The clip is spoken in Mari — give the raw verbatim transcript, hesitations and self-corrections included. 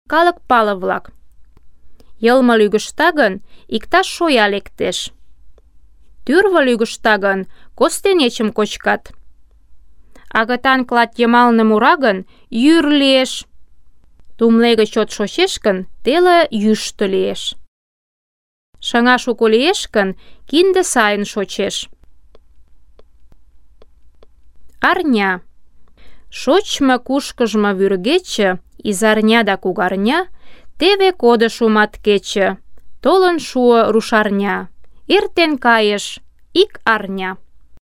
калык пале-влак. Йылме лӱгышта гын, иктаж шоя лектеш. Тӱрвӧ лӱгышта гын, костенечым кочкат. Агытан клат йымалне мура гын, йӱр лиеш. Тумлеге чот шочеш гын, теле йӱштӧ лиеш. Шыҥа шуко лиеш гын, кинде сайын шочеш. Арня. Шочмо-кушкыжмо вӱргече, изарня да кугарня, теве кодо шуматкече, толын шуо рушарня, эртен кайыш ик арня.